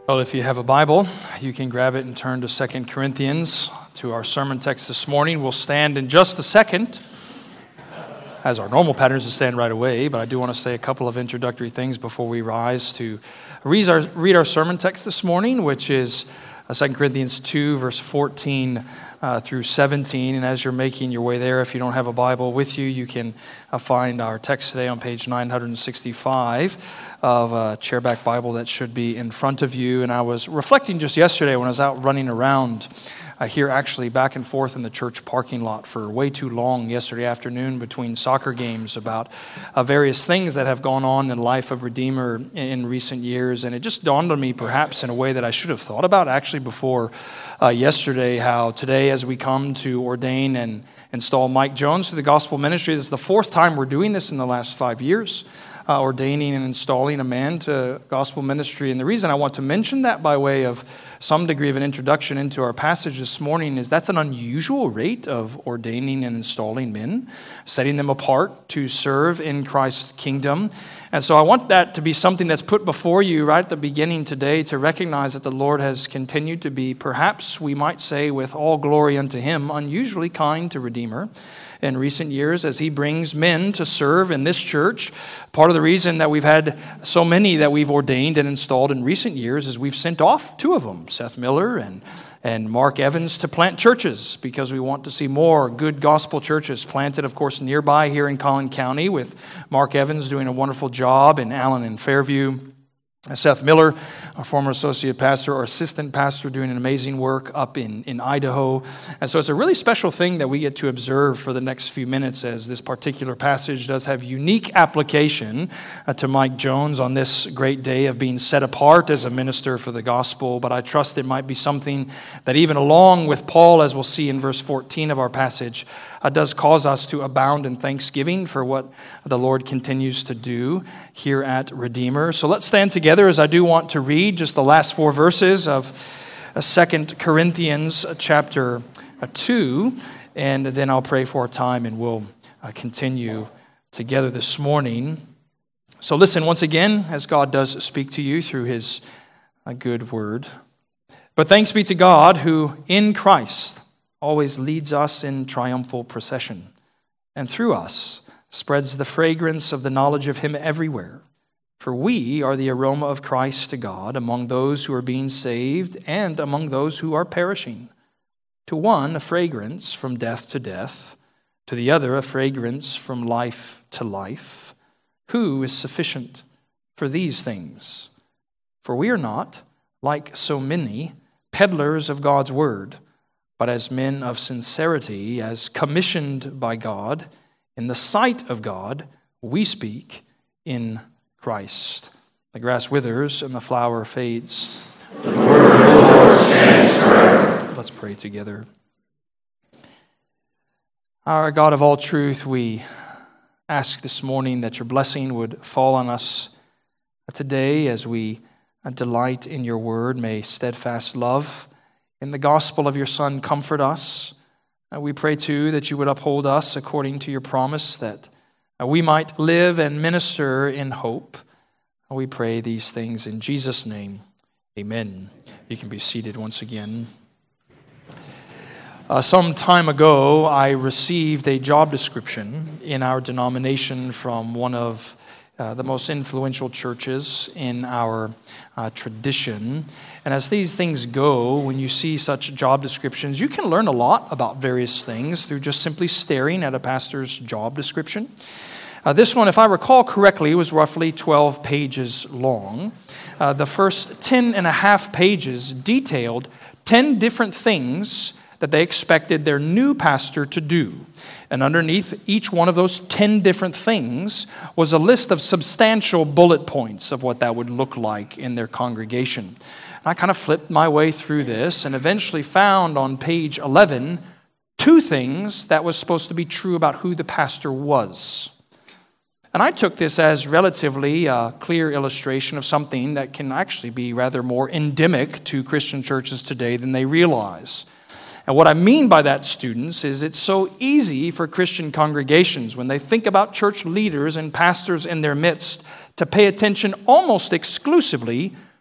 Well, if you have a Bible, you can grab it and turn to 2 Corinthians, to our sermon text this morning. We'll stand in just a second, as our normal pattern is to stand right away, but I do want to say a couple of introductory things before we rise to read our sermon text this morning, which is 2 Corinthians 2, verse 14 through 17. And as you're making your way there, if you don't have a Bible with you, you can find our text today on page 965 of a chairback Bible that should be in front of you. And I was reflecting just yesterday when I was out running around here actually back and forth in the church parking lot for way too long yesterday afternoon between soccer games about various things that have gone on in the life of Redeemer in recent years. And it just dawned on me, perhaps in a way that I should have thought about actually before yesterday, how today as we come to ordain and install Mike Jones to the gospel ministry, this is the fourth time we're doing this in the last 5 years. Ordaining and installing a man to gospel ministry. And the reason I want to mention that by way of some degree of an introduction into our passage this morning is that's an unusual rate of ordaining and installing men, setting them apart to serve in Christ's kingdom. And so I want that to be something that's put before you right at the beginning today, to recognize that the Lord has continued to be, perhaps we might say with all glory unto Him, unusually kind to Redeemer in recent years as He brings men to serve in this church. Part of the reason that we've had so many that we've ordained and installed in recent years is we've sent off two of them, Seth Miller and Mark Evans, to plant churches because we want to see more good gospel churches planted, of course, nearby here in Collin County, with Mark Evans doing a wonderful job, and Allen in Fairview. Seth Miller, our former associate pastor or assistant pastor, doing an amazing work up in Idaho. And so it's a really special thing that we get to observe for the next few minutes, as this particular passage does have unique application to Mike Jones on this great day of being set apart as a minister for the gospel. But I trust it might be something that even along with Paul, as we'll see in verse 14 of our passage, does cause us to abound in thanksgiving for what the Lord continues to do here at Redeemer. So let's stand together as I do want to read just the last four verses of 2 Corinthians chapter 2, and then I'll pray for our time and we'll continue together this morning. So listen once again as God does speak to you through His good word. But thanks be to God who in Christ always leads us in triumphal procession, and through us spreads the fragrance of the knowledge of Him everywhere. For we are the aroma of Christ to God among those who are being saved and among those who are perishing. To one, a fragrance from death to death, to the other, a fragrance from life to life. Who is sufficient for these things? For we are not, like so many, peddlers of God's word, but as men of sincerity, as commissioned by God, in the sight of God, we speak in Christ. The grass withers and the flower fades. The word of the Lord stands forever. Let's pray together. Our God of all truth, we ask this morning that your blessing would fall on us today as we delight in your word. May steadfast love in the gospel of your Son comfort us. We pray too that you would uphold us according to your promise, that we might live and minister in hope. We pray these things in Jesus' name. Amen. You can be seated once again. Some time ago, I received a job description in our denomination from one of the most influential churches in our tradition. And as these things go, when you see such job descriptions, you can learn a lot about various things through just simply staring at a pastor's job description. This one, if I recall correctly, was roughly 12 pages long. The first 10 and a half pages detailed 10 different things that they expected their new pastor to do. And underneath each one of those 10 different things was a list of substantial bullet points of what that would look like in their congregation. And I kind of flipped my way through this and eventually found on page 11 two things that was supposed to be true about who the pastor was. And I took this as relatively a clear illustration of something that can actually be rather more endemic to Christian churches today than they realize. And what I mean by that, students, is it's so easy for Christian congregations when they think about church leaders and pastors in their midst to pay attention almost exclusively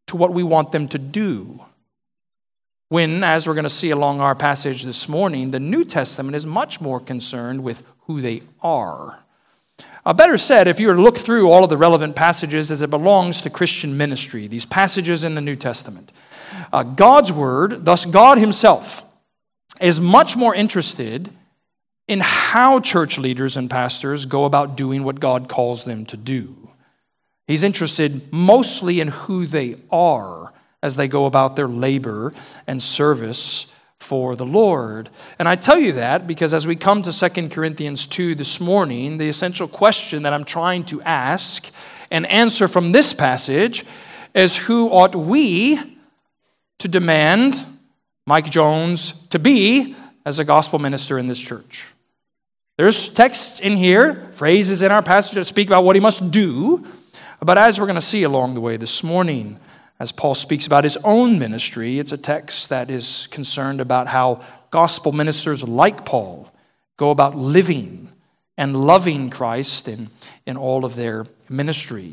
to what we want them to do. When, as we're going to see along our passage this morning, the New Testament is much more concerned with who they are. Better said, if you were to look through all of the relevant passages as it belongs to Christian ministry, these passages in the New Testament, God's Word, thus God Himself, is much more interested in how church leaders and pastors go about doing what God calls them to do. He's interested mostly in who they are as they go about their labor and service for the Lord. And I tell you that because as we come to 2 Corinthians 2 this morning, the essential question that I'm trying to ask and answer from this passage is, who ought we to demand Mike Jones to be as a gospel minister in this church? There's texts in here, phrases in our passage that speak about what he must do, but as we're going to see along the way this morning, as Paul speaks about his own ministry, it's a text that is concerned about how gospel ministers like Paul go about living and loving Christ in all of their ministry.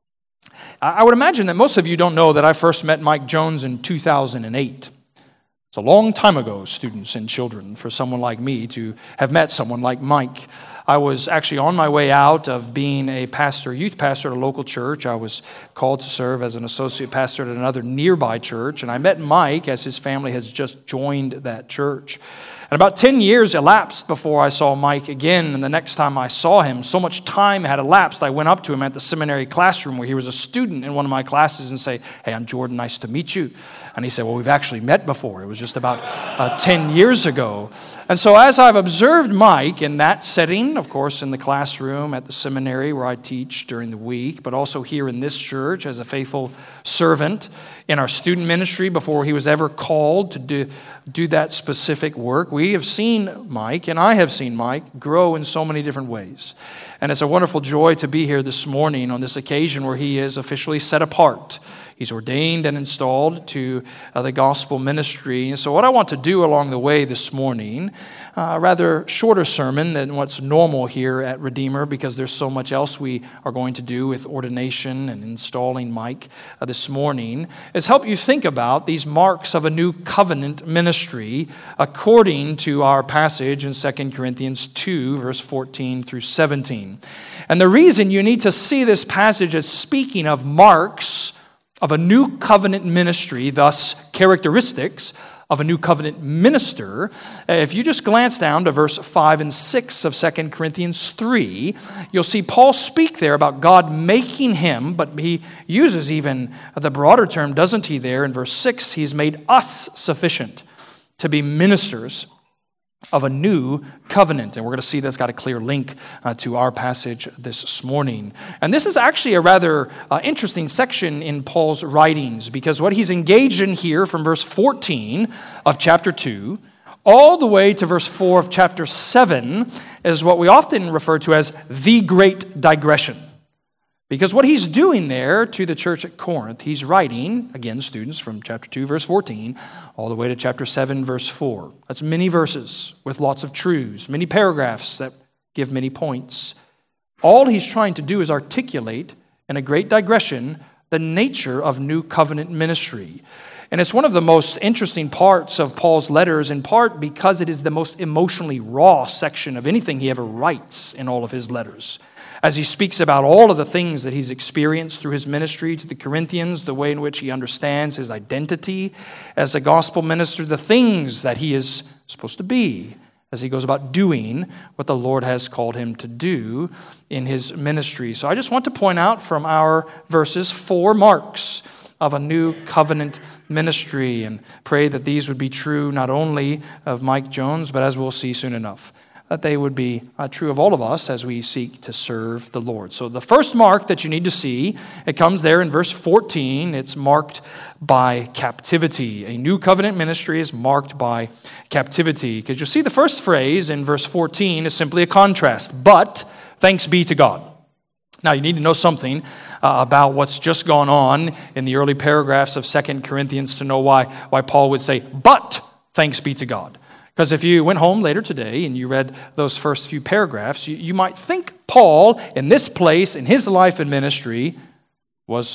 I would imagine that most of you don't know that I first met Mike Jones in 2008. It's a long time ago, students and children, for someone like me to have met someone like Mike. I was actually on my way out of being a pastor, youth pastor at a local church. I was called to serve as an associate pastor at another nearby church, and I met Mike as his family has just joined that church. And about 10 years elapsed before I saw Mike again, and the next time I saw him, so much time had elapsed, I went up to him at the seminary classroom where he was a student in one of my classes and say, "Hey, I'm Jordan, nice to meet you." And he said, "Well, we've actually met before. It was just about 10 years ago." And so as I've observed Mike in that setting, of course, in the classroom at the seminary where I teach during the week, but also here in this church as a faithful servant in our student ministry before he was ever called to do that specific work, we have seen Mike, and I have seen Mike, grow in so many different ways. And it's a wonderful joy to be here this morning on this occasion where he is officially set apart. He's ordained and installed to the gospel ministry. And so what I want to do along the way this morning, a rather shorter sermon than what's normal here at Redeemer because there's so much else we are going to do with ordination and installing Mike this morning, is help you think about these marks of a new covenant ministry according to our passage in 2 Corinthians 2, verse 14 through 17. And the reason you need to see this passage as speaking of marks of a new covenant ministry, thus characteristics of a new covenant minister, if you just glance down to verse 5 and 6 of 2 Corinthians 3, you'll see Paul speak there about God making him, but he uses even the broader term, doesn't he, there in verse 6, he's made us sufficient to be ministers of a new covenant. And we're going to see that's got a clear link to our passage this morning. And this is actually a rather interesting section in Paul's writings, because what he's engaged in here from verse 14 of chapter 2 all the way to verse 4 of chapter 7 is what we often refer to as the great digression. Because what he's doing there to the church at Corinth, he's writing, again, students, from chapter 2, verse 14, all the way to chapter 7, verse 4. That's many verses with lots of truths, many paragraphs that give many points. All he's trying to do is articulate, in a great digression, the nature of new covenant ministry. And it's one of the most interesting parts of Paul's letters, in part because it is the most emotionally raw section of anything he ever writes in all of his letters. As he speaks about all of the things that he's experienced through his ministry to the Corinthians, the way in which he understands his identity as a gospel minister, the things that he is supposed to be as he goes about doing what the Lord has called him to do in his ministry. So I just want to point out from our verses 4 marks of a new covenant ministry, and pray that these would be true not only of Mike Jones, but as we'll see soon enough, that they would be true of all of us as we seek to serve the Lord. So the first mark that you need to see, it comes there in verse 14. It's marked by captivity. A new covenant ministry is marked by captivity. Because you'll see the first phrase in verse 14 is simply a contrast. But thanks be to God. Now you need to know something about what's just gone on in the early paragraphs of 2 Corinthians to know why Paul would say, but thanks be to God. Because if you went home later today and you read those first few paragraphs, you might think Paul, in this place, in his life and ministry, was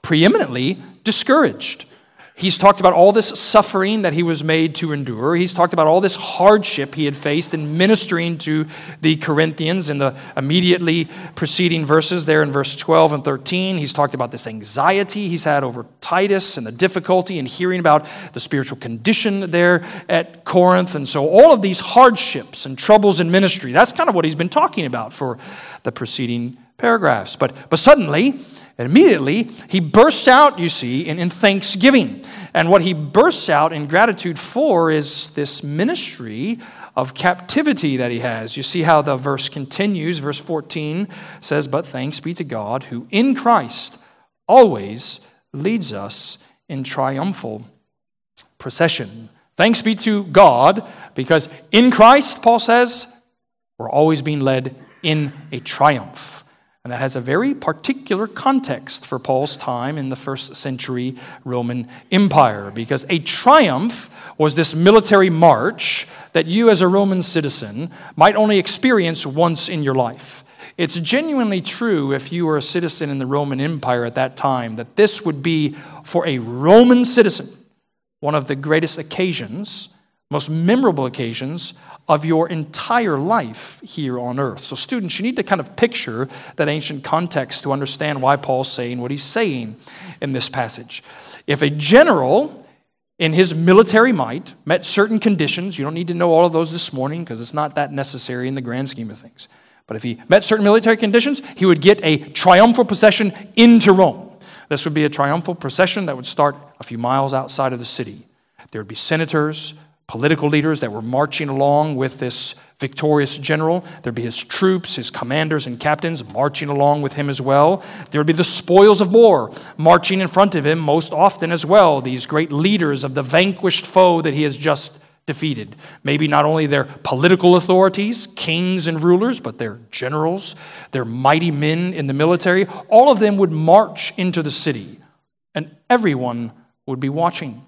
preeminently discouraged. He's talked about all this suffering that he was made to endure. He's talked about all this hardship he had faced in ministering to the Corinthians in the immediately preceding verses there in verse 12 and 13. He's talked about this anxiety he's had over Titus and the difficulty in hearing about the spiritual condition there at Corinth. And so all of these hardships and troubles in ministry, that's kind of what he's been talking about for the preceding paragraphs. But suddenly, and immediately, he bursts out, you see, in thanksgiving. And what he bursts out in gratitude for is this ministry of captivity that he has. You see how the verse continues. Verse 14 says, "But thanks be to God, who in Christ always leads us in triumphal procession." Thanks be to God, because in Christ, Paul says, we're always being led in a triumph. And that has a very particular context for Paul's time in the first century Roman Empire, because a triumph was this military march that you as a Roman citizen might only experience once in your life. It's genuinely true if you were a citizen in the Roman Empire at that time that this would be, for a Roman citizen, one of the greatest occasions, most memorable occasions of your entire life here on earth. So students, you need to kind of picture that ancient context to understand why Paul's saying what he's saying in this passage. If a general in his military might met certain conditions, you don't need to know all of those this morning because it's not that necessary in the grand scheme of things. But if he met certain military conditions, he would get a triumphal procession into Rome. This would be a triumphal procession that would start a few miles outside of the city. There would be senators, political leaders that were marching along with this victorious general. There'd be his troops, his commanders and captains marching along with him as well. There would be the spoils of war marching in front of him most often as well, these great leaders of the vanquished foe that he has just defeated. Maybe not only their political authorities, kings and rulers, but their generals, their mighty men in the military. All of them would march into the city, and everyone would be watching.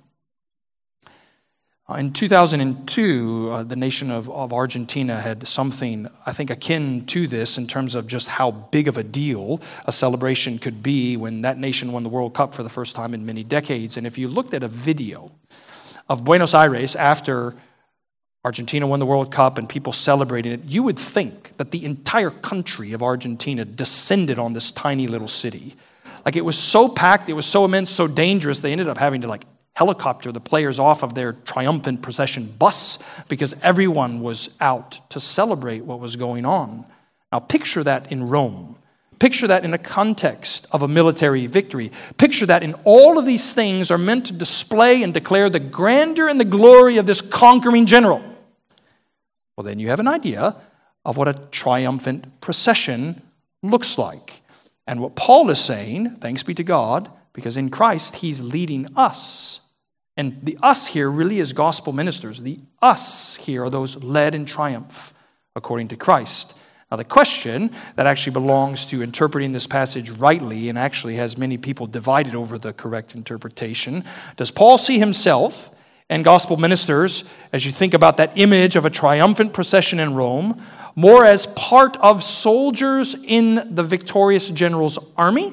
In 2002, the nation of Argentina had something, I think, akin to this in terms of just how big of a deal a celebration could be when that nation won the World Cup for the first time in many decades. And if you looked at a video of Buenos Aires after Argentina won the World Cup and people celebrating it, you would think that the entire country of Argentina descended on this tiny little city. Like, it was so packed, it was so immense, so dangerous, they ended up having to helicopter the players off of their triumphant procession bus because everyone was out to celebrate what was going on. Now picture that in Rome. Picture that in the context of a military victory. Picture that in all of these things are meant to display and declare the grandeur and the glory of this conquering general. Well, then you have an idea of what a triumphant procession looks like. And what Paul is saying, thanks be to God, because in Christ he's leading us. And the us here really is gospel ministers. The us here are those led in triumph according to Christ. Now the question that actually belongs to interpreting this passage rightly, and actually has many people divided over the correct interpretation, does Paul see himself and gospel ministers, as you think about that image of a triumphant procession in Rome, more as part of soldiers in the victorious general's army,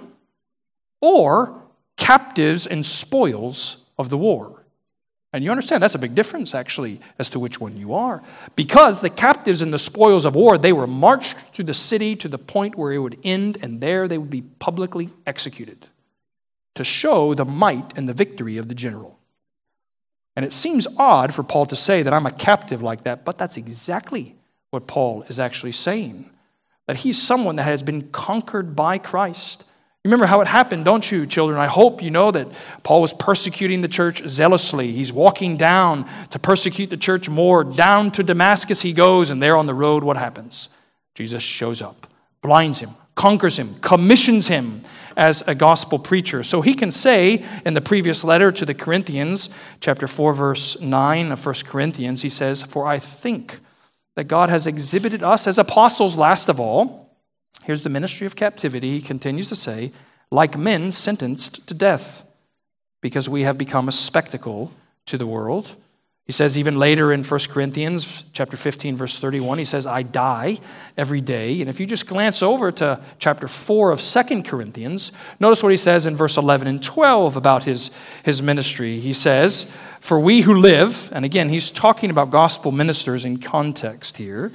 or captives and spoils of the war? And you understand that's a big difference, actually, as to which one you are. Because the captives and the spoils of war, they were marched through the city to the point where it would end, and there they would be publicly executed to show the might and the victory of the general. And it seems odd for Paul to say that I'm a captive like that, but that's exactly what Paul is actually saying. That he's someone that has been conquered by Christ. Remember how it happened, don't you, children? I hope you know that Paul was persecuting the church zealously. He's walking down to persecute the church more. Down to Damascus he goes, and there on the road, what happens? Jesus shows up, blinds him, conquers him, commissions him as a gospel preacher. So he can say in the previous letter to the Corinthians, chapter 4, verse 9 of 1 Corinthians, he says, "For I think that God has exhibited us as apostles last of all." Here's the ministry of captivity. He continues to say, "like men sentenced to death, because we have become a spectacle to the world, He says even later in 1 Corinthians chapter 15, verse 31, he says, I die every day. And if you just glance over to chapter 4 of 2 Corinthians, notice what he says in verse 11 and 12 about his ministry. He says, for we who live, and again, he's talking about gospel ministers in context here,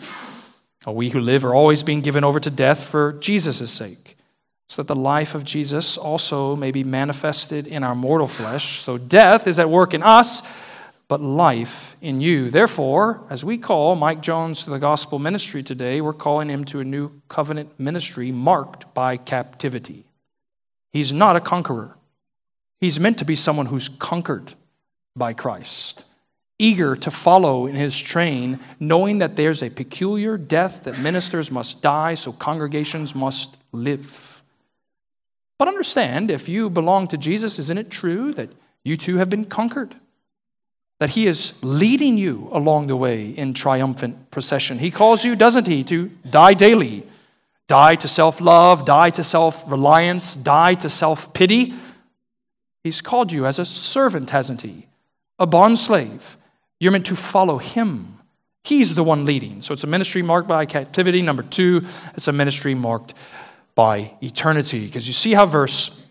we who live are always being given over to death for Jesus' sake, so that the life of Jesus also may be manifested in our mortal flesh. So death is at work in us, but life in you. Therefore, as we call Mike Jones to the gospel ministry today, we're calling him to a new covenant ministry marked by captivity. He's not a conqueror. He's meant to be someone who's conquered by Christ, eager to follow in his train, knowing that there's a peculiar death that ministers must die, so congregations must live. But understand, if you belong to Jesus, isn't it true that you too have been conquered? That he is leading you along the way in triumphant procession. He calls you, doesn't he, to die daily. Die to self-love, die to self-reliance, die to self-pity. He's called you as a servant, hasn't he? A bondslave. You're meant to follow him. He's the one leading. So it's a ministry marked by captivity. Number 2, it's a ministry marked by eternity. Because you see how verse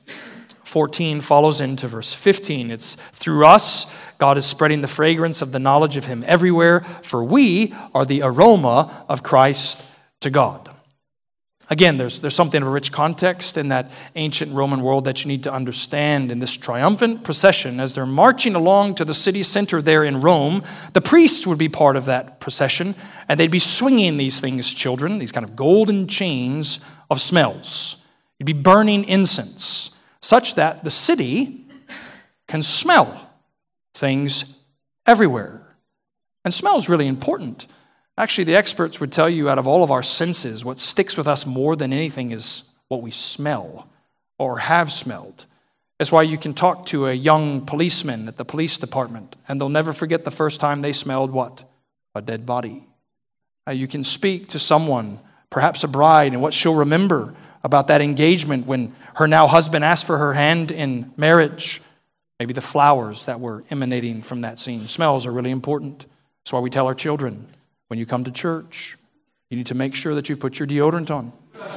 14 follows into verse 15. It's through us, God is spreading the fragrance of the knowledge of him everywhere, for we are the aroma of Christ to God. Again, there's something of a rich context in that ancient Roman world that you need to understand. In this triumphant procession, as they're marching along to the city center there in Rome, the priests would be part of that procession, and they'd be swinging these things, children, these kind of golden chains of smells. You'd be burning incense, such that the city can smell things everywhere. And smell is really important. Actually, the experts would tell you out of all of our senses, what sticks with us more than anything is what we smell or have smelled. That's why you can talk to a young policeman at the police department, and they'll never forget the first time they smelled what? A dead body. You can speak to someone, perhaps a bride, and what she'll remember about that engagement when her now husband asked for her hand in marriage. Maybe the flowers that were emanating from that scene. Smells are really important. That's why we tell our children, when you come to church, you need to make sure that you've put your deodorant on.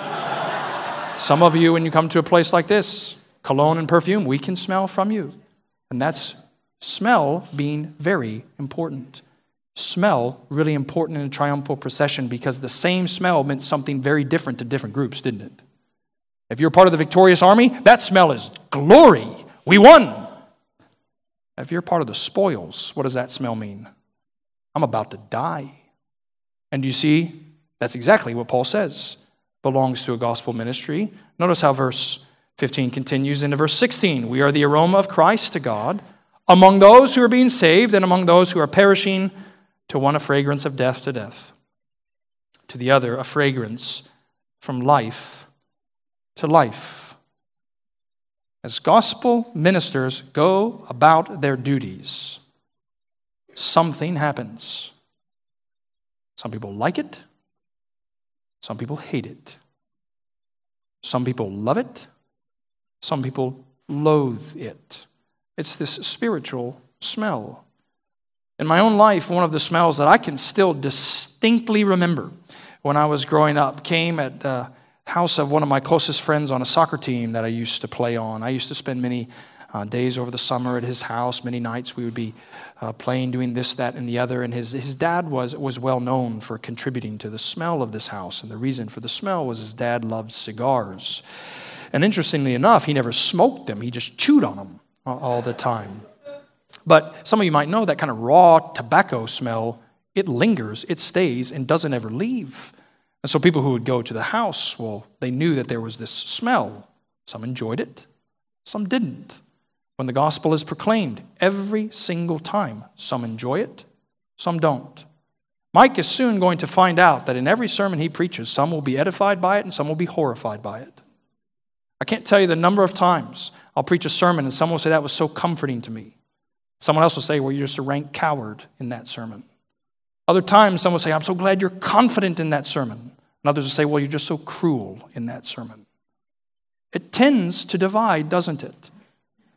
Some of you, when you come to a place like this, cologne and perfume, we can smell from you. And that's smell being very important. Smell really important in a triumphal procession because the same smell meant something very different to different groups, didn't it? If you're part of the victorious army, that smell is glory. We won. If you're part of the spoils, what does that smell mean? I'm about to die. And you see, that's exactly what Paul says belongs to a gospel ministry. Notice how verse 15 continues into verse 16. We are the aroma of Christ to God among those who are being saved and among those who are perishing, to one a fragrance of death to death, to the other a fragrance from life to life. As gospel ministers go about their duties, something happens. Some people like it. Some people hate it. Some people love it. Some people loathe it. It's this spiritual smell. In my own life, one of the smells that I can still distinctly remember when I was growing up came at the house of one of my closest friends on a soccer team that I used to play on. I used to spend many days over the summer at his house. Many nights we would be playing, doing this, that, and the other. And his dad was well known for contributing to the smell of this house. And the reason for the smell was his dad loved cigars. And interestingly enough, he never smoked them. He just chewed on them all the time. But some of you might know that kind of raw tobacco smell, it lingers, it stays, and doesn't ever leave. And so people who would go to the house, well, they knew that there was this smell. Some enjoyed it, some didn't. When the gospel is proclaimed, every single time, some enjoy it, some don't. Mike is soon going to find out that in every sermon he preaches, some will be edified by it and some will be horrified by it. I can't tell you the number of times I'll preach a sermon and someone will say, that was so comforting to me. Someone else will say, well, you're just a rank coward in that sermon. Other times, someone will say, I'm so glad you're confident in that sermon. And others will say, well, you're just so cruel in that sermon. It tends to divide, doesn't it?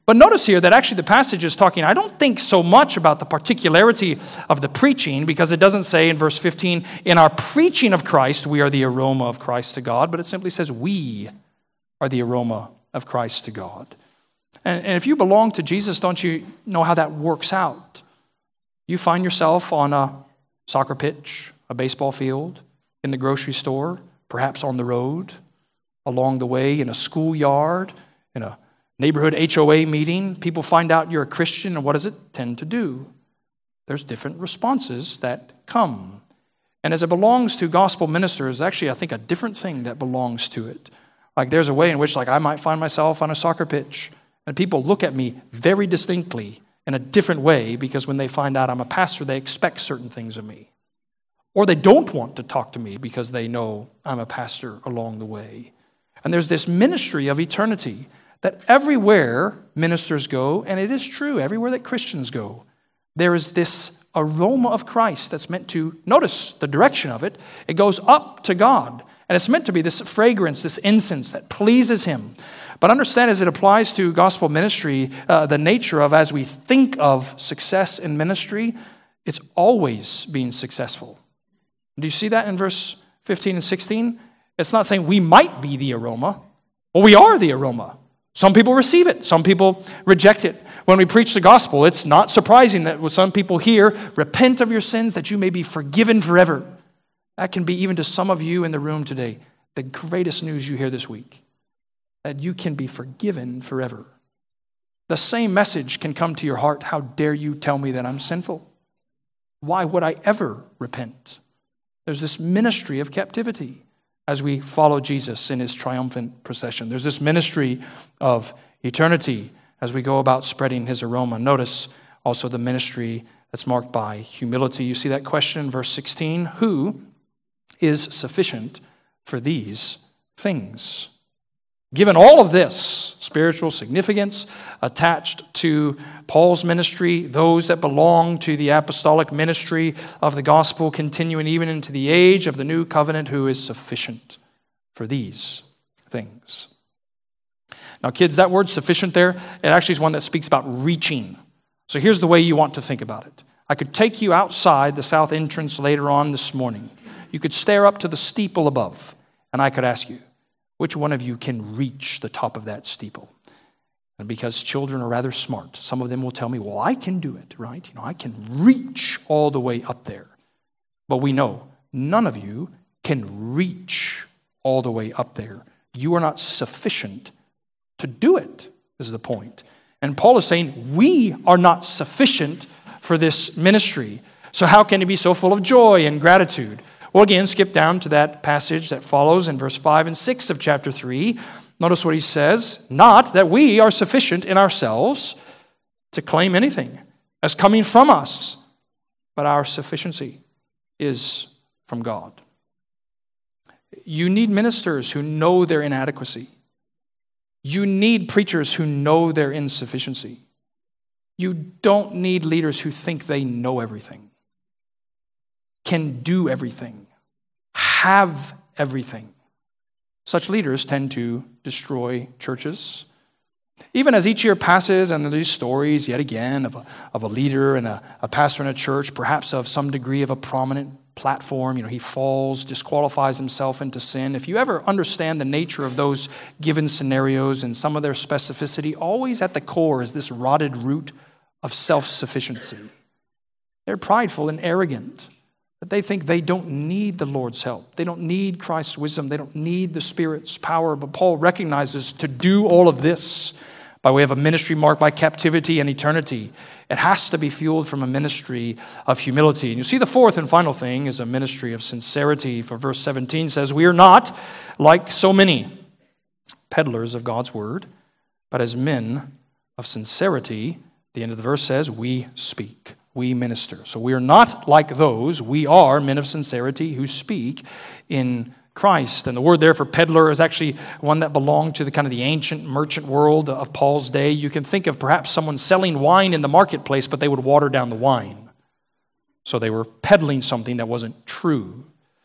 But notice here that actually the passage is talking, I don't think so much about the particularity of the preaching, because it doesn't say in verse 15, in our preaching of Christ, we are the aroma of Christ to God, but it simply says we are the aroma of Christ to God. And if you belong to Jesus, don't you know how that works out? You find yourself on a soccer pitch, a baseball field, in the grocery store, perhaps on the road, along the way, in a schoolyard, in a neighborhood HOA meeting. People find out you're a Christian, and what does it tend to do? There's different responses that come. And as it belongs to gospel ministers, actually, I think a different thing that belongs to it. Like there's a way in which I might find myself on a soccer pitch, and people look at me very distinctly in a different way, because when they find out I'm a pastor, they expect certain things of me. Or they don't want to talk to me because they know I'm a pastor along the way. And there's this ministry of eternity that everywhere ministers go, and it is true, everywhere that Christians go, there is this aroma of Christ that's meant to, notice the direction of it, it goes up to God. And it's meant to be this fragrance, this incense that pleases Him. But understand, as it applies to gospel ministry, the nature of, as we think of success in ministry, it's always being successful. Do you see that in verse 15 and 16? It's not saying we might be the aroma. Well, we are the aroma. Some people receive it. Some people reject it. When we preach the gospel, it's not surprising that when some people hear, repent of your sins that you may be forgiven forever. That can be, even to some of you in the room today, the greatest news you hear this week, that you can be forgiven forever. The same message can come to your heart. How dare you tell me that I'm sinful? Why would I ever repent? There's this ministry of captivity as we follow Jesus in His triumphant procession. There's this ministry of eternity as we go about spreading His aroma. Notice also the ministry that's marked by humility. You see that question in verse 16, who is sufficient for these things? Given all of this spiritual significance attached to Paul's ministry, those that belong to the apostolic ministry of the gospel, continuing even into the age of the new covenant, who is sufficient for these things. Now, kids, that word sufficient there, it actually is one that speaks about reaching. So here's the way you want to think about it. I could take you outside the south entrance later on this morning. You could stare up to the steeple above, and I could ask you, which one of you can reach the top of that steeple? And because children are rather smart, some of them will tell me, well, I can do it, right? I can reach all the way up there. But we know none of you can reach all the way up there. You are not sufficient to do it, is the point. And Paul is saying, we are not sufficient for this ministry. So how can he be so full of joy and gratitude? Well, again, skip down to that passage that follows in verse 5 and 6 of chapter 3. Notice what he says, not that we are sufficient in ourselves to claim anything as coming from us, but our sufficiency is from God. You need ministers who know their inadequacy. You need preachers who know their insufficiency. You don't need leaders who think they know everything, can do everything, have everything. Such leaders tend to destroy churches. Even as each year passes and these stories yet again of a leader and a pastor in a church, perhaps of some degree of a prominent platform, he falls, disqualifies himself into sin. If you ever understand the nature of those given scenarios and some of their specificity, always at the core is this rotted root of self-sufficiency. They're prideful and arrogant. That they think they don't need the Lord's help. They don't need Christ's wisdom. They don't need the Spirit's power. But Paul recognizes to do all of this by way of a ministry marked by captivity and eternity, it has to be fueled from a ministry of humility. And you see the fourth and final thing is a ministry of sincerity. For verse 17 says, we are not like so many peddlers of God's word, but as men of sincerity, the end of the verse says, we speak. We minister. So we are not like those. We are men of sincerity who speak in Christ. And the word there for peddler is actually one that belonged to the ancient merchant world of Paul's day. You can think of perhaps someone selling wine in the marketplace, but they would water down the wine. So they were peddling something that wasn't true.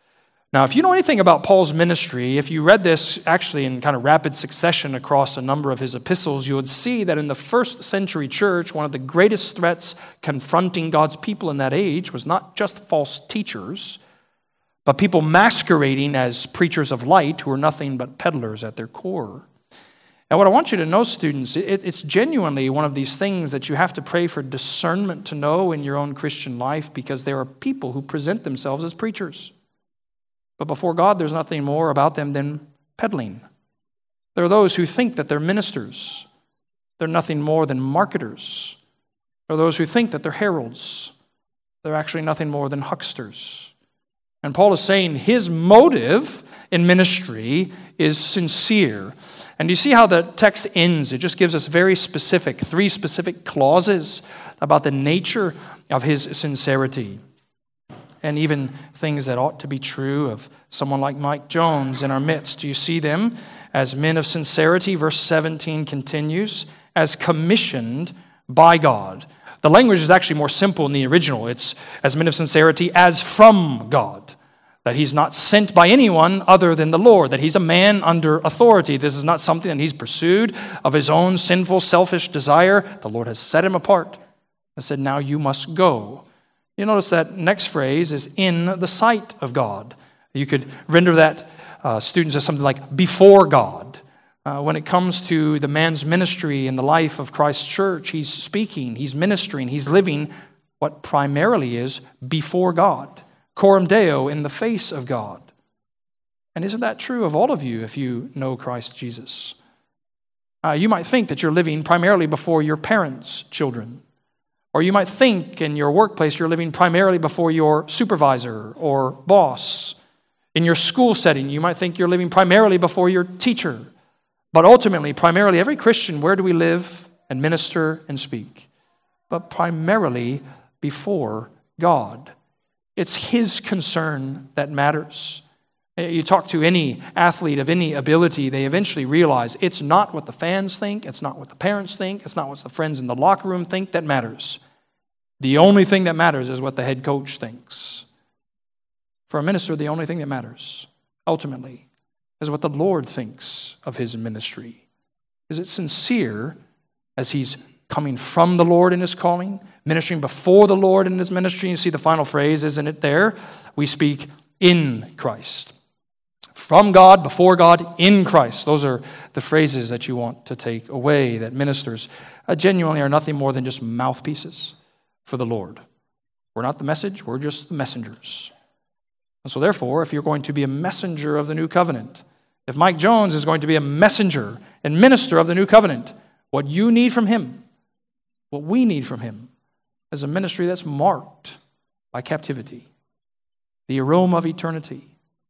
Now, if you know anything about Paul's ministry, if you read this actually in kind of rapid succession across a number of his epistles, you would see that in the first century church, one of the greatest threats confronting God's people in that age was not just false teachers, but people masquerading as preachers of light who are nothing but peddlers at their core. And what I want you to know, students, it's genuinely one of these things that you have to pray for discernment to know in your own Christian life, because there are people who present themselves as preachers. But before God, there's nothing more about them than peddling. There are those who think that they're ministers. They're nothing more than marketers. There are those who think that they're heralds. They're actually nothing more than hucksters. And Paul is saying his motive in ministry is sincere. And you see how the text ends? It just gives us three specific clauses about the nature of his sincerity. And even things that ought to be true of someone like Mike Jones in our midst. You see them as men of sincerity. Verse 17 continues, as commissioned by God. The language is actually more simple in the original. It's as men of sincerity as from God. That he's not sent by anyone other than the Lord. That he's a man under authority. This is not something that he's pursued of his own sinful, selfish desire. The Lord has set him apart and said, now you must go. You notice that next phrase is in the sight of God. You could render that, students, as something like before God. When it comes to the man's ministry in the life of Christ's church, he's speaking, he's ministering, he's living what primarily is before God. Coram Deo, in the face of God. And isn't that true of all of you if you know Christ Jesus? You might think that you're living primarily before your parents' children. Or you might think in your workplace you're living primarily before your supervisor or boss. In your school setting, you might think you're living primarily before your teacher. But ultimately, primarily, every Christian, where do we live and minister and speak? But primarily before God. It's His concern that matters. You talk to any athlete of any ability, they eventually realize it's not what the fans think, it's not what the parents think, it's not what the friends in the locker room think that matters. The only thing that matters is what the head coach thinks. For a minister, the only thing that matters, ultimately, is what the Lord thinks of his ministry. Is it sincere as he's coming from the Lord in his calling, ministering before the Lord in his ministry? You see the final phrase, isn't it there? We speak in Christ. From God, before God, in Christ. Those are the phrases that you want to take away, that ministers genuinely are nothing more than just mouthpieces for the Lord. We're not the message, we're just the messengers. And so therefore, if you're going to be a messenger of the new covenant, if Mike Jones is going to be a messenger and minister of the new covenant, what you need from him, what we need from him, is a ministry that's marked by captivity, the aroma of eternity,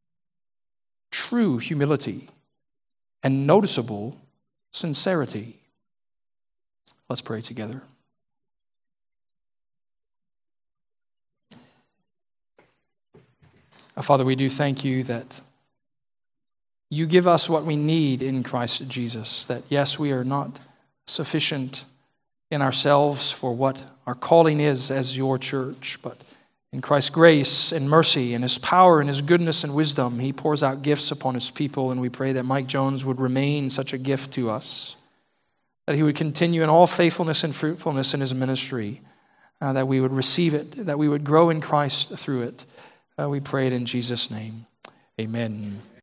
true humility, and noticeable sincerity. Let's pray together. Father, we do thank you that you give us what we need in Christ Jesus, that yes, we are not sufficient in ourselves for what our calling is as your church, but in Christ's grace and mercy and his power and his goodness and wisdom, he pours out gifts upon his people, and we pray that Mike Jones would remain such a gift to us, that he would continue in all faithfulness and fruitfulness in his ministry, that we would receive it, that we would grow in Christ through it. We pray it in Jesus' name. Amen.